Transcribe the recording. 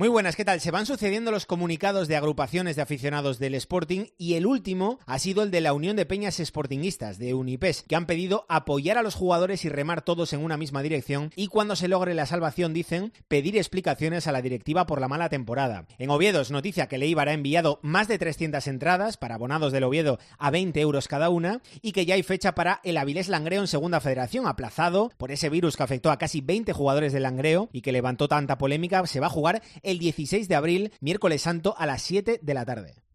Muy buenas, ¿qué tal? Se van sucediendo los comunicados de agrupaciones de aficionados del Sporting y el último ha sido el de la Unión de Peñas Sportinguistas, de Unipes, que han pedido apoyar a los jugadores y remar todos en una misma dirección y cuando se logre la salvación, dicen, pedir explicaciones a la directiva por la mala temporada. En Oviedo es noticia que el Eibar ha enviado más de 300 entradas para abonados del Oviedo a 20 euros cada una y que ya hay fecha para el Avilés Langreo en Segunda Federación, aplazado por ese virus que afectó a casi 20 jugadores del Langreo y que levantó tanta polémica. Se va a jugar el 16 de abril, miércoles santo, a las 7 de la tarde.